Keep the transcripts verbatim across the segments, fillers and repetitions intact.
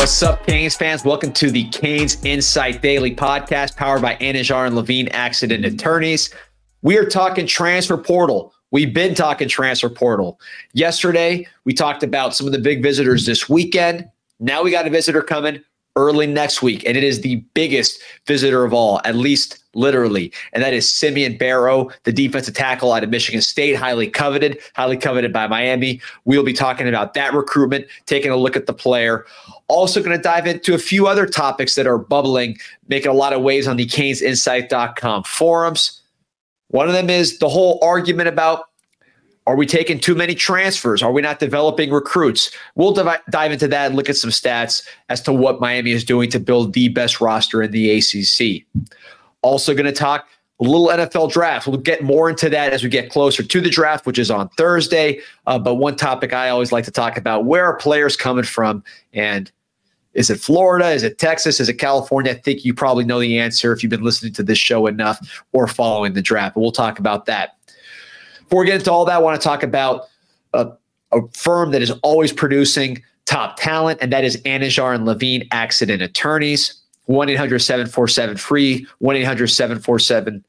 What's up, Canes fans? Welcome to the Canes Insight Daily Podcast, powered by Anijar and Levine Accident Attorneys. We are talking transfer portal. We've been talking transfer portal. Yesterday, we talked about some of the big visitors this weekend. Now we got a visitor coming early next week, and it is the biggest visitor of all, at least literally, and that is Simeon Barrow, the defensive tackle out of Michigan State, highly coveted, highly coveted by Miami. We'll be talking about that recruitment, taking a look at the player. Also going to dive into a few other topics that are bubbling, making a lot of waves on the Canes Insight dot com forums. One of them is the whole argument about, are we taking too many transfers? Are we not developing recruits? We'll div- dive into that and look at some stats as to what Miami is doing to build the best roster in the A C C. Also going to talk a little N F L draft. We'll get more into that as we get closer to the draft, which is on Thursday. Uh, but one topic I always like to talk about, where are players coming from? And is it Florida? Is it Texas? Is it California? I think you probably know the answer if you've been listening to this show enough or following the draft. But we'll talk about that. Before we get into all that, I want to talk about a, a firm that is always producing top talent, and that is Anijar and Levine Accident Attorneys. one eight hundred seven four seven free, one eight hundred seven four seven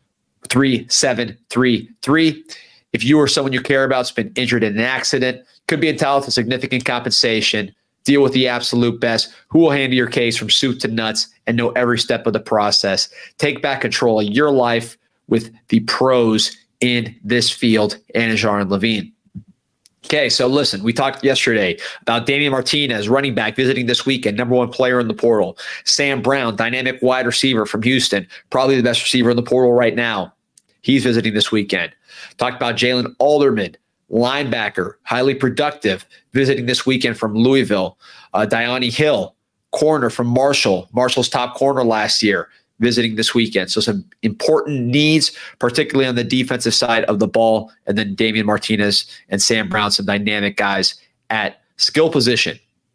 three seven three three. If you or someone you care about has been injured in an accident, could be entitled to significant compensation, deal with the absolute best, who will handle your case from soup to nuts and know every step of the process. Take back control of your life with the pros in this field, Anijar and Levine. Okay, so listen, we talked yesterday about Damian Martinez, running back, visiting this weekend, number one player in the portal. Sam Brown, dynamic wide receiver from Houston, probably the best receiver in the portal right now. He's visiting this weekend. Talked about Jalen Alderman, linebacker, highly productive, visiting this weekend from Louisville. Uh, Diani Hill, corner from Marshall, Marshall's top corner last year, visiting this weekend. So some important needs, particularly on the defensive side of the ball. And then Damian Martinez and Sam Brown, some dynamic guys at skill position.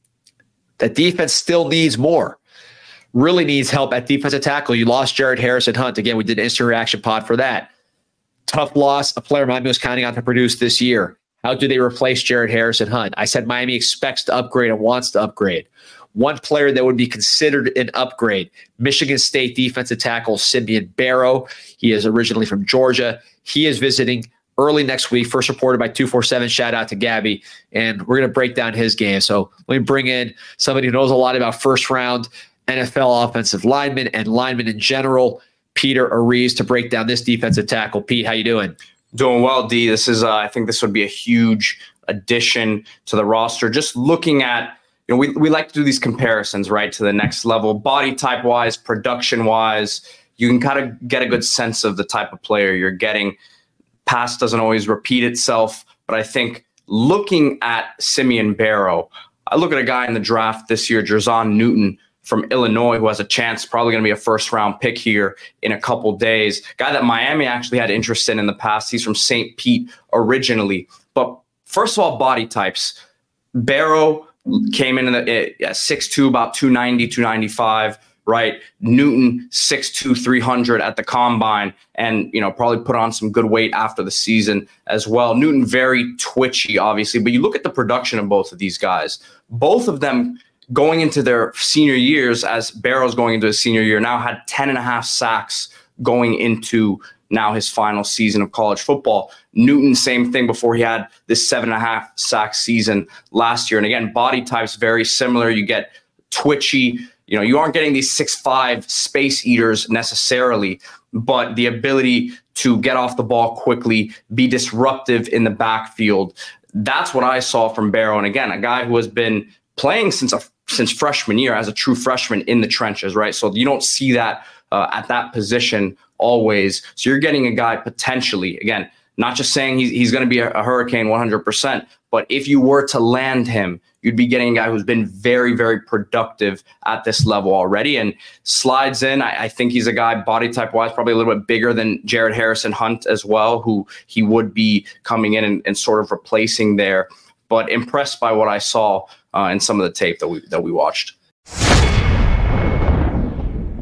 That defense still needs more. Really needs help at defensive tackle. You lost Jared Harrison Hunt. Again, we did an instant reaction pod for that. Tough loss, a player Miami was counting on to produce this year. How do they replace Jared Harrison Hunt? I said Miami expects to upgrade and wants to upgrade. One player that would be considered an upgrade, Michigan State defensive tackle Simeon Barrow. He is originally from Georgia. He is visiting early next week, first reported by two forty-seven. Shout out to Gabby. And we're going to break down his game. So let me bring in somebody who knows a lot about first-round N F L offensive linemen and linemen in general, Peter Ariz, to break down this defensive tackle. Pete, how you doing? Doing well, D. This is, uh, I think this would be a huge addition to the roster. Just looking at, you know, we, we like to do these comparisons, right, to the next level, body type wise, production wise. You can kind of get a good sense of the type of player you're getting. Past doesn't always repeat itself, but I think looking at Simeon Barrow, I look at a guy in the draft this year, Jerzon Newton from Illinois, who has a chance, probably going to be a first round pick here in a couple days. Guy that Miami actually had interest in in the past. He's from Saint Pete originally. But first of all, body types. Barrow came in at six two, about two ninety, two ninety-five, right? Newton, six two, three hundred at the combine, and, you know, probably put on some good weight after the season as well. Newton, very twitchy, obviously, but you look at the production of both of these guys. Both of them going into their senior years, as Barrow's going into his senior year, now had ten and a half sacks going into now his final season of college football. Newton, same thing before he had this seven and a half sack season last year. And again, body types very similar. You get twitchy, you know, you aren't getting these six five space eaters necessarily, but the ability to get off the ball quickly, be disruptive in the backfield. That's what I saw from Barrow. And again, a guy who has been playing since a since freshman year as a true freshman in the trenches, right? So you don't see that uh, at that position always. So you're getting a guy potentially, again, not just saying he's, he's going to be a, a Hurricane one hundred percent, but if you were to land him, you'd be getting a guy who's been very, very productive at this level already and slides in. I, I think he's a guy body type wise, probably a little bit bigger than Jared Harrison Hunt as well, who he would be coming in and, and sort of replacing there. But impressed by what I saw uh, in some of the tape that we that we watched.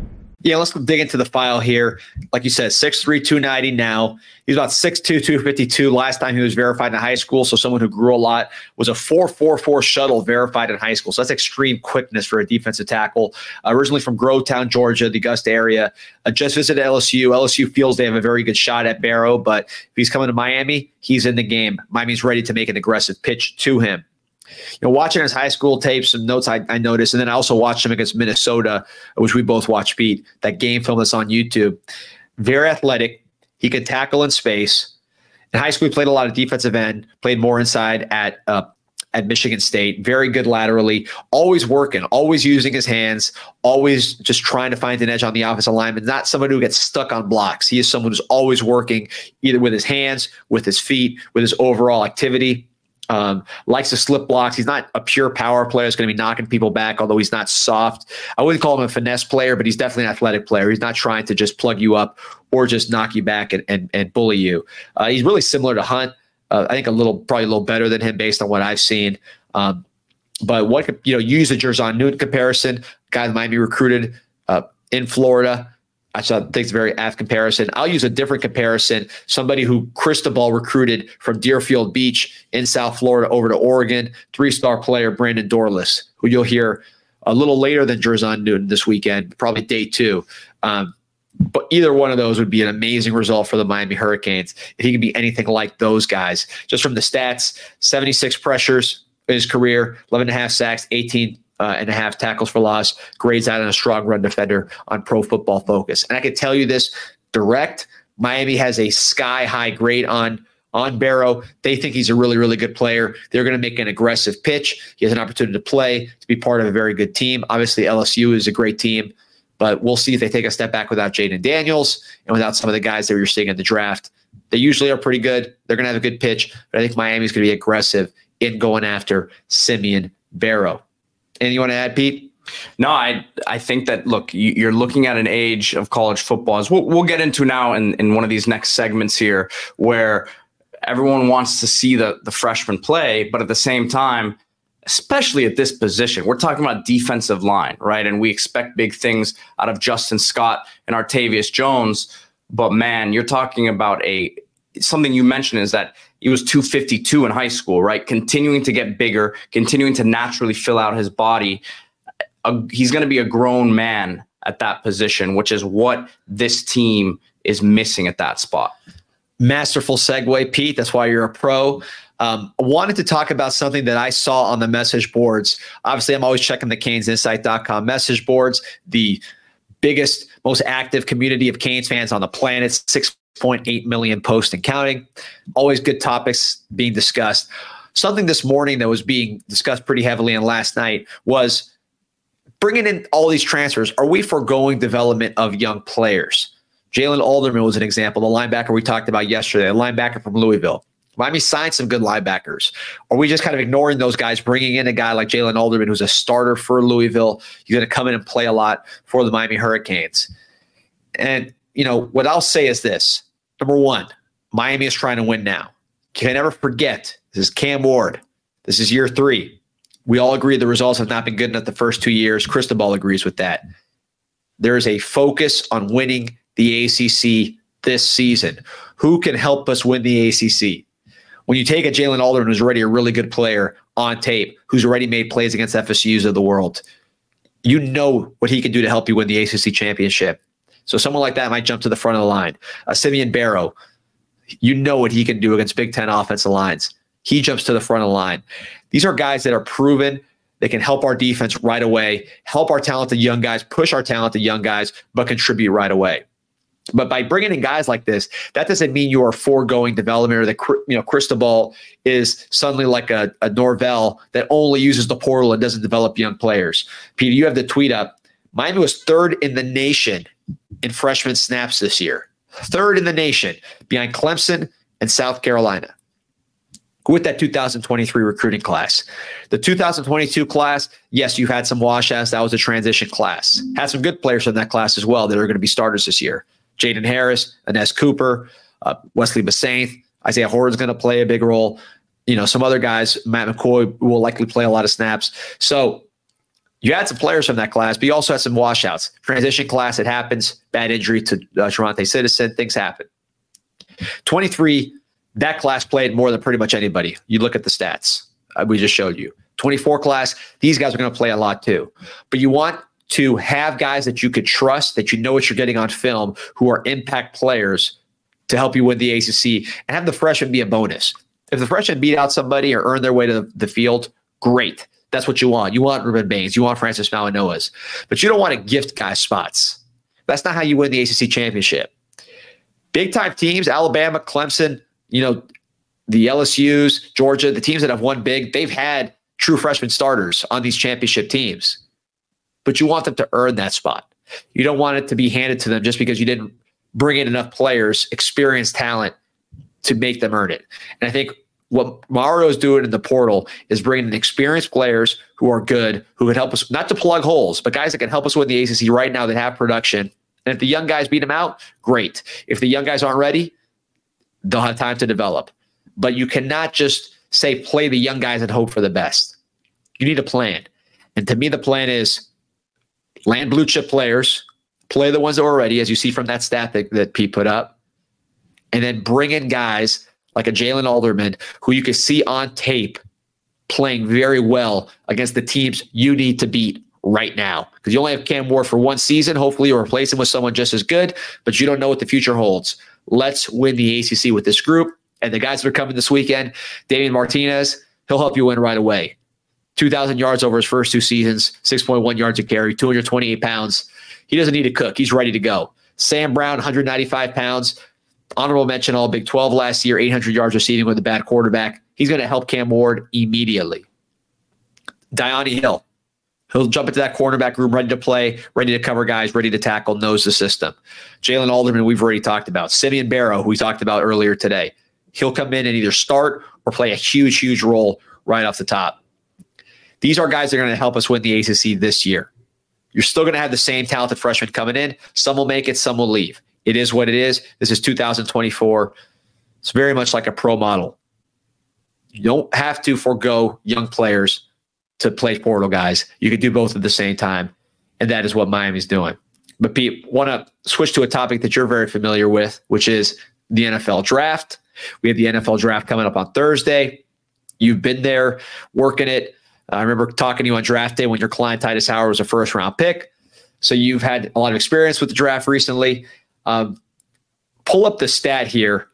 Yeah, let's dig into the file here. Like you said, six three, two ninety now. He's about six two, two fifty-two. Last time he was verified in high school, so someone who grew a lot, was a four four four shuttle verified in high school. So that's extreme quickness for a defensive tackle. Uh, originally from Grovetown, Georgia, the Augusta area. Uh, just visited L S U. L S U feels they have a very good shot at Barrow, but if he's coming to Miami, he's in the game. Miami's ready to make an aggressive pitch to him. You know, watching his high school tapes, some notes I, I noticed, and then I also watched him against Minnesota, which we both watched, Pete, that game film that's on YouTube. Very athletic. He could tackle in space. In high school, he played a lot of defensive end, played more inside at uh, at Michigan State. Very good laterally, always working, always using his hands, always just trying to find an edge on the offensive lineman. Not somebody who gets stuck on blocks. He is someone who's always working either with his hands, with his feet, with his overall activity. Um, likes to slip blocks. He's not a pure power player. He's going to be knocking people back, although he's not soft. I wouldn't call him a finesse player, but he's definitely an athletic player. He's not trying to just plug you up or just knock you back and, and, and bully you. Uh, he's really similar to Hunt. Uh, I think a little, probably a little better than him based on what I've seen. Um, but what, you know, use the Jer'Zhan Newton comparison, guy that Miami recruited uh, in Florida. I think it's a very apt comparison. I'll use a different comparison. Somebody who Cristobal recruited from Deerfield Beach in South Florida over to Oregon, three-star player Brandon Dorless, who you'll hear a little later than Jer'Zhan Newton this weekend, probably day two. Um, but either one of those would be an amazing result for the Miami Hurricanes if he could be anything like those guys. Just from the stats, seventy-six pressures in his career, eleven and a half sacks, eighteen Uh, and a half tackles for loss, grades out on a strong run defender on Pro Football Focus. And I can tell you this direct, Miami has a sky-high grade on, on Barrow. They think he's a really, really good player. They're going to make an aggressive pitch. He has an opportunity to play, to be part of a very good team. Obviously, L S U is a great team, but we'll see if they take a step back without Jaden Daniels and without some of the guys that you're seeing in the draft. They usually are pretty good. They're going to have a good pitch, but I think Miami's going to be aggressive in going after Simeon Barrow. Anything you want to add, Pete? No, I I think that, look, you're looking at an age of college football, as we'll, we'll get into now in, in one of these next segments here, where everyone wants to see the, the freshman play, but at the same time, especially at this position, we're talking about defensive line, right? And we expect big things out of Justin Scott and Artavius Jones, but man, you're talking about a something you mentioned is that he was two fifty-two in high school, right? Continuing to get bigger, continuing to naturally fill out his body. Uh, he's going to be a grown man at that position, which is what this team is missing at that spot. Masterful segue, Pete. That's why you're a pro. Um, I wanted to talk about something that I saw on the message boards. Obviously, I'm always checking the Canes Insight dot com message boards, the biggest, most active community of Canes fans on the planet, six point eight million posts and counting. Always good topics being discussed. Something this morning that was being discussed pretty heavily and last night was bringing in all these transfers. Are we foregoing development of young players? Jalen Alderman was an example, the linebacker we talked about yesterday, a linebacker from Louisville. Miami signed some good linebackers. Are we just kind of ignoring those guys, bringing in a guy like Jalen Alderman, who's a starter for Louisville? He's going to come in and play a lot for the Miami Hurricanes. And you know, what I'll say is this. Number one, Miami is trying to win now. Can never forget, this is Cam Ward. This is year three. We all agree the results have not been good enough the first two years. Cristobal agrees with that. There is a focus on winning the A C C this season. Who can help us win the A C C? When you take a Jalen Alderman, who's already a really good player on tape, who's already made plays against F S Us of the world, you know what he can do to help you win the A C C championship. So someone like that might jump to the front of the line. Uh, Simeon Barrow, you know what he can do against Big Ten offensive lines. He jumps to the front of the line. These are guys that are proven. They can help our defense right away, help our talented young guys, push our talented young guys, but contribute right away. But by bringing in guys like this, that doesn't mean you are foregoing development or that, you know, Cristobal is suddenly like a, a Norvell that only uses the portal and doesn't develop young players. Peter, you have the tweet up. Miami was third in the nation in freshman snaps this year. Third in the nation, behind Clemson and South Carolina. With that two thousand twenty-three recruiting class. The two thousand twenty-two class, yes, you've had some washouts. That was a transition class. Had some good players in that class as well that are going to be starters this year. Jaden Harris, Ines Cooper, uh, Wesley Basaint, Isaiah Horton's going to play a big role. You know, some other guys, Matt McCoy will likely play a lot of snaps. So You had some players from that class, but you also had some washouts. Transition class, it happens. Bad injury to uh, Travante Citizen, things happen. twenty-three, that class played more than pretty much anybody. You look at the stats uh, we just showed you. twenty-four class, these guys are going to play a lot too. But you want to have guys that you could trust, that you know what you're getting on film, who are impact players to help you win the A C C, and have the freshmen be a bonus. If the freshmen beat out somebody or earn their way to the field, great. That's what you want. You want Ruben Baines. You want Francis Mauigoa's. But you don't want to gift guys spots. That's not how you win the A C C championship. Big-time teams, Alabama, Clemson, you know, the L S U's, Georgia, the teams that have won big, they've had true freshman starters on these championship teams. But you want them to earn that spot. You don't want it to be handed to them just because you didn't bring in enough players, experienced talent to make them earn it. And I think what Mario is doing in the portal is bringing in experienced players who are good, who can help us, not to plug holes, but guys that can help us win the A C C right now that have production. And if the young guys beat them out, great. If the young guys aren't ready, they'll have time to develop. But you cannot just say play the young guys and hope for the best. You need a plan. And to me, the plan is land blue chip players, play the ones that were ready, as you see from that stat that, that Pete put up, and then bring in guys like a Jalen Alderman, who you can see on tape playing very well against the teams you need to beat right now. Because you only have Cam Ward for one season. Hopefully you'll replace him with someone just as good, but you don't know what the future holds. Let's win the A C C with this group. And the guys that are coming this weekend, Damian Martinez, he'll help you win right away. two thousand yards over his first two seasons, six point one yards a carry, two hundred twenty-eight pounds. He doesn't need to cook. He's ready to go. Sam Brown, one hundred ninety-five pounds. Honorable mention, all Big twelve last year, eight hundred yards receiving with a bad quarterback. He's going to help Cam Ward immediately. Dione Hill. He'll jump into that cornerback room, ready to play, ready to cover guys, ready to tackle, knows the system. Jalen Alderman, we've already talked about. Simeon Barrow, who we talked about earlier today. He'll come in and either start or play a huge, huge role right off the top. These are guys that are going to help us win the A C C this year. You're still going to have the same talented freshmen coming in. Some will make it, some will leave. It is what it is. This is two thousand twenty-four. It's very much like a pro model. You don't have to forego young players to play portal guys. You can do both at the same time, and that is what Miami's doing. But Pete, want to switch to a topic that you're very familiar with, which is the N F L draft. We have the N F L draft coming up on Thursday. You've been there working it. I remember talking to you on draft day when your client Titus Howard was a first round pick. So you've had a lot of experience with the draft recently. Um, pull up the stat here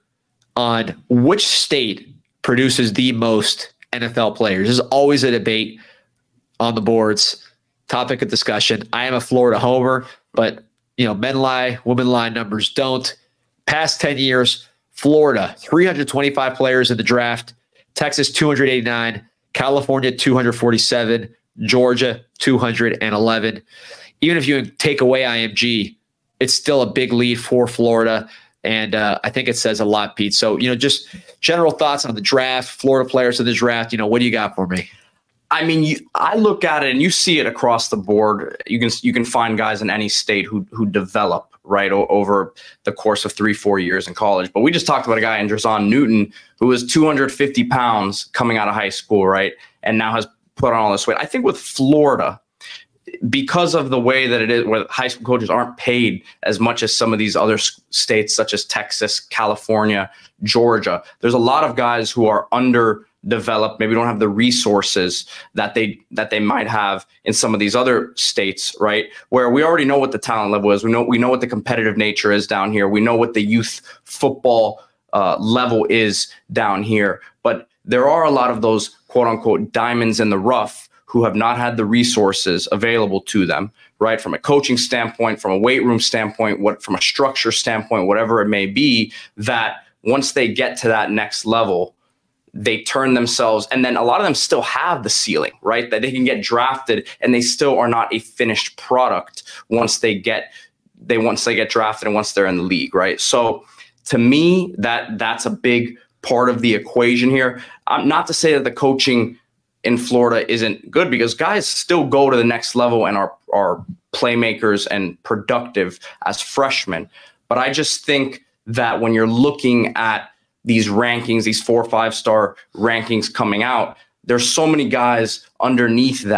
on which state produces the most N F L players. This is always a debate on the boards, topic of discussion. I am a Florida homer, but you know, men lie, women lie, numbers don't. Past ten years, Florida, three hundred twenty-five players in the draft, Texas, two hundred eighty-nine, California, two hundred forty-seven, Georgia, two hundred eleven. Even if you take away I M G, it's still a big lead for Florida. And uh, I think it says a lot, Pete. So, you know, just general thoughts on the draft, Florida players in the draft. You know, what do you got for me? I mean, you, I look at it and you see it across the board. You can you can find guys in any state who who develop right o- over the course of three, four years in college. But we just talked about a guy in Drazon Newton who was two hundred fifty pounds coming out of high school, right, and now has put on all this weight. I think with Florida, because of the way that it is, where high school coaches aren't paid as much as some of these other states, such as Texas, California, Georgia, there's a lot of guys who are underdeveloped, maybe don't have the resources that they that they might have in some of these other states, right? Where we already know what the talent level is. We know we know what the competitive nature is down here. We know what the youth football uh, level is down here. But there are a lot of those quote unquote diamonds in the rough who have not had the resources available to them, right? From a coaching standpoint, from a weight room standpoint, what from a structure standpoint, whatever it may be, that once they get to that next level, they turn themselves, and then a lot of them still have the ceiling, right? That they can get drafted and they still are not a finished product once they get they once they get drafted and once they're in the league, right? So to me, that that's a big part of the equation here. Um, not to say that the coaching in Florida isn't good, because guys still go to the next level and are are playmakers and productive as freshmen. But I just think that when you're looking at these rankings, these four or five star rankings coming out, there's so many guys underneath that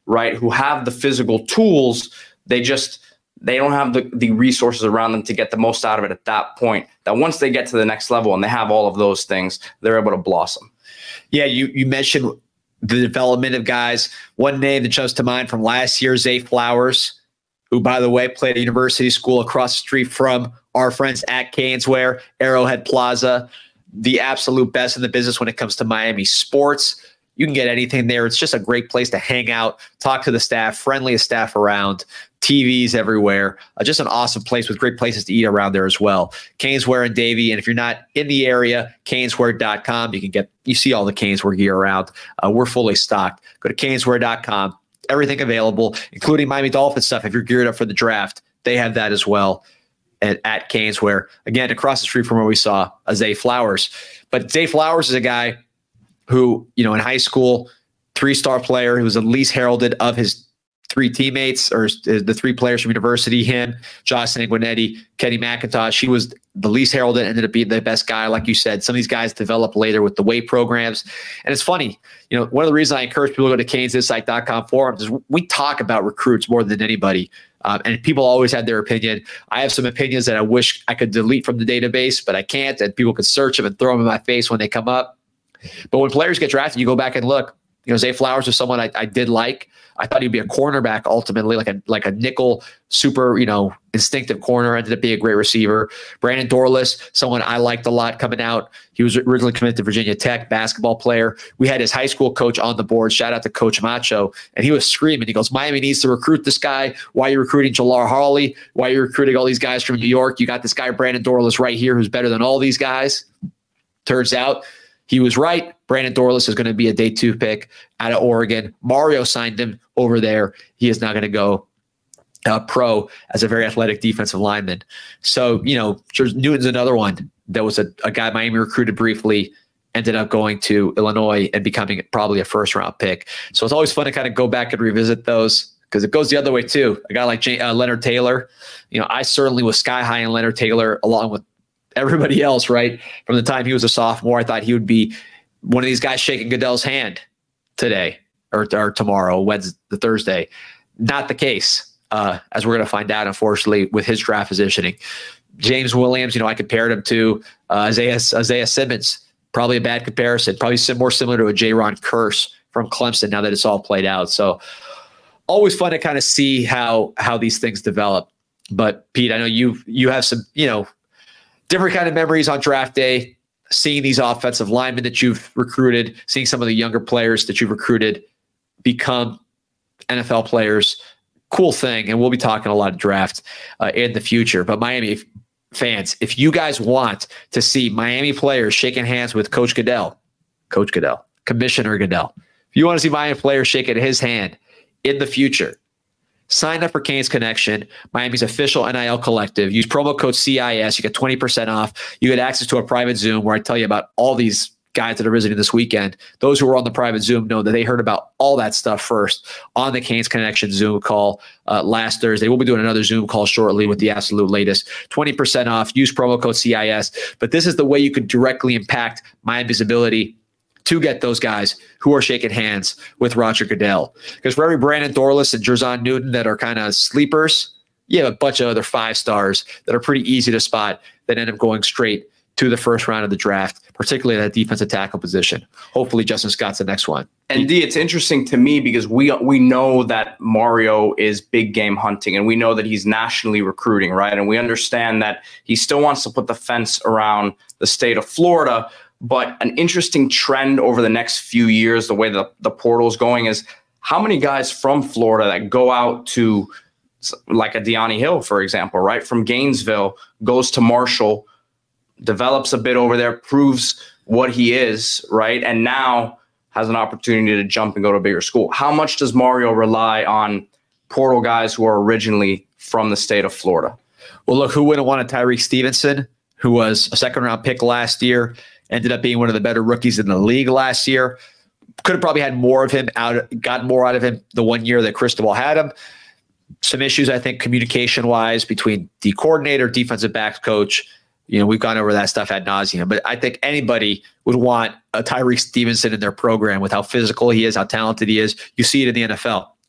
right, who have the physical tools. They just they don't have the, the resources around them to get the most out of it at that point. That once they get to the next level and they have all of those things, they're able to blossom. Yeah, you you mentioned the development of guys. One name that jumps to mind from last year, Zay Flowers, who, by the way, played at University School across the street from our friends at Caneswear, Arrowhead Plaza, the absolute best in the business when it comes to Miami sports. You can get anything there. It's just a great place to hang out, talk to the staff, friendliest staff around, T Vs everywhere. Uh, just an awesome place with great places to eat around there as well. Caneswear and Davie. And if you're not in the area, caneswear dot com. You can get, you see all the Caneswear gear around. Uh, we're fully stocked. Go to caneswear dot com. Everything available, including Miami Dolphins stuff. If you're geared up for the draft, they have that as well at, at Caneswear. Again, across the street from where we saw a Zay Flowers. But Zay Flowers is a guy who, you know, in high school, three-star player who was the least heralded of his three teammates, or the three players from university, him, Josh Sanguinetti, Kenny McIntosh. He was the least heralded, ended up being the best guy. Like you said, some of these guys develop later with the weight programs. And it's funny, you know, one of the reasons I encourage people to go to canes insight dot com forums is we talk about recruits more than anybody. Um, and people always had their opinion. I have some opinions that I wish I could delete from the database, but I can't. And people could search them and throw them in my face when they come up. But when players get drafted, you go back and look. You know, Zay Flowers was someone I, I did like. I thought he'd be a cornerback ultimately, like a like a nickel, super, you know, instinctive corner. Ended up being a great receiver. Brandon Dorlus, someone I liked a lot coming out. He was originally committed to Virginia Tech, basketball player. We had his high school coach on the board. Shout out to Coach Macho. And he was screaming. He goes, Miami needs to recruit this guy. Why are you recruiting Jalar Harley? Why are you recruiting all these guys from New York? You got this guy, Brandon Dorlus, right here, who's better than all these guys. Turns out he was right. Brandon Dorlus is going to be a day two pick out of Oregon. Mario signed him over there. He is now going to go uh, pro as a very athletic defensive lineman. So, you know, Newton's another one that was a, a guy Miami recruited briefly, ended up going to Illinois and becoming probably a first round pick. So it's always fun to kind of go back and revisit those, because it goes the other way too. A guy like J- uh, Leonard Taylor, you know, I certainly was sky high in Leonard Taylor along with everybody else, right? From the time he was a sophomore, I thought he would be one of these guys shaking Goodell's hand today or, or tomorrow, Wednesday, the Thursday. Not the case, uh, as we're going to find out, unfortunately, with his draft positioning. James Williams, you know, I compared him to uh, Isaiah, Isaiah Simmons. Probably a bad comparison. Probably more similar to a J-Ron Curse from Clemson now that it's all played out. So always fun to kind of see how how these things develop. But Pete, I know you you have some, you know, different kind of memories on draft day, seeing these offensive linemen that you've recruited, seeing some of the younger players that you've recruited become N F L players. Cool thing. And we'll be talking a lot of draft uh, in the future. But Miami fans, if you guys want to see Miami players shaking hands with Coach Goodell, Coach Goodell, Commissioner Goodell, if you want to see Miami players shaking his hand in the future, sign up for Canes Connection, Miami's official N I L collective. Use promo code C I S. You get twenty percent off. You get access to a private Zoom where I tell you about all these guys that are visiting this weekend. Those who are on the private Zoom know that they heard about all that stuff first on the Canes Connection Zoom call uh, last Thursday. We'll be doing another Zoom call shortly with the absolute latest. twenty percent off. Use promo code C I S. But this is the way you could directly impact Miami's ability to get those guys who are shaking hands with Roger Goodell. Because for every Brandon Dorlus and Jerzon Newton that are kind of sleepers, you have a bunch of other five stars that are pretty easy to spot that end up going straight to the first round of the draft, particularly at that defensive tackle position. Hopefully Justin Scott's the next one. And D, it's interesting to me because we we know that Mario is big game hunting, and we know that he's nationally recruiting, right? And we understand that he still wants to put the fence around the state of Florida. But an interesting trend over the next few years, the way the, the portal is going, is how many guys from Florida that go out to, like a Deani Hill, for example, right, from Gainesville, goes to Marshall, develops a bit over there, proves what he is, right, and now has an opportunity to jump and go to a bigger school. How much does Mario rely on portal guys who are originally from the state of Florida? Well, look, who wouldn't want a Tyreek Stevenson, who was a second-round pick last year, ended up being one of the better rookies in the league last year. Could have probably had more of him out, got more out of him the one year that Cristobal had him. Some issues, I think, communication-wise between the coordinator, defensive backs coach. You know, we've gone over that stuff ad nauseum. But I think anybody would want a Tyreek Stevenson in their program with how physical he is, how talented he is. You see it in the N F L,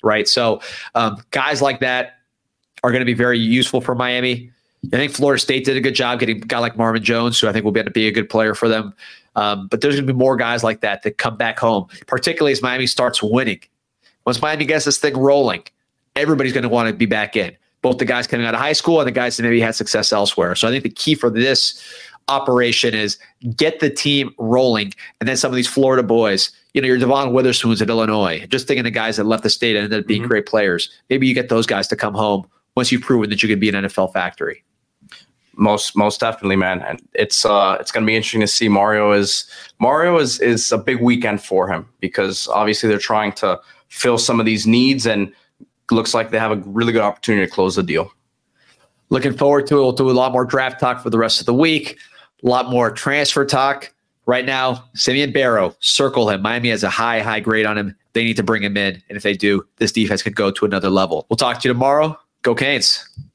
right? So um, guys like that are going to be very useful for Miami. I think Florida State did a good job getting a guy like Marvin Jones, who I think will be able to be a good player for them. Um, but there's going to be more guys like that that come back home, particularly as Miami starts winning. Once Miami gets this thing rolling, everybody's going to want to be back in, both the guys coming out of high school and the guys that maybe had success elsewhere. So I think the key for this operation is get the team rolling, and then some of these Florida boys, you know, your Devon Witherspoons at Illinois, just thinking of guys that left the state and ended up being mm-hmm. great players. Maybe you get those guys to come home once you've proven that you can be an N F L factory. Most most definitely, man. And it's uh it's gonna be interesting to see. Mario is Mario is is a big weekend for him, because obviously they're trying to fill some of these needs, and looks like they have a really good opportunity to close the deal. Looking forward to it. We'll do a lot more draft talk for the rest of the week, a lot more transfer talk. Right now, Simeon Barrow, circle him. Miami has a high, high grade on him. They need to bring him in. And if they do, this defense could go to another level. We'll talk to you tomorrow. Go Canes.